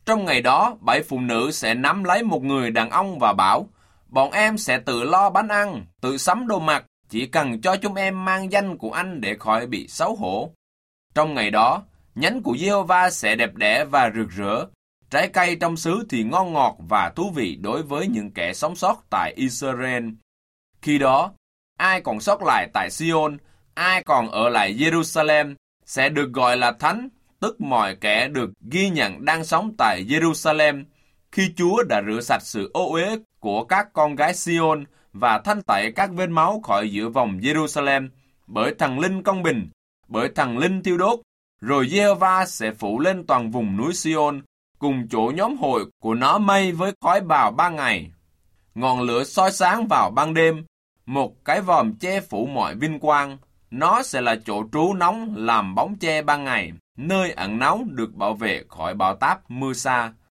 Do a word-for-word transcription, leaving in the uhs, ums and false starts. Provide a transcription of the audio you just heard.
Trong ngày đó, bảy phụ nữ sẽ nắm lấy một người đàn ông và bảo, bọn em sẽ tự lo bánh ăn, tự sắm đồ mặc, chỉ cần cho chúng em mang danh của anh để khỏi bị xấu hổ. Trong ngày đó, nhánh của Giê-hô-va sẽ đẹp đẽ và rực rỡ. Trái cây trong xứ thì ngon ngọt và thú vị đối với những kẻ sống sót tại Israel. Khi đó, ai còn sót lại tại Sion, ai còn ở lại Jerusalem sẽ được gọi là thánh, tức mọi kẻ được ghi nhận đang sống tại Jerusalem, khi Chúa đã rửa sạch sự ô uế của các con gái Sion và thanh tẩy các vết máu khỏi giữa vòng Jerusalem, bởi thần linh công bình, bởi thần linh thiêu đốt. Rồi Giê-hô-va sẽ phủ lên toàn vùng núi Sion, cùng chỗ nhóm hội của nó mây với khói vào ban ngày, ngọn lửa soi sáng vào ban đêm, một cái vòm che phủ mọi vinh quang. Nó sẽ là chỗ trú nóng làm bóng che ban ngày, nơi ẩn náu được bảo vệ khỏi bão táp mưa sa.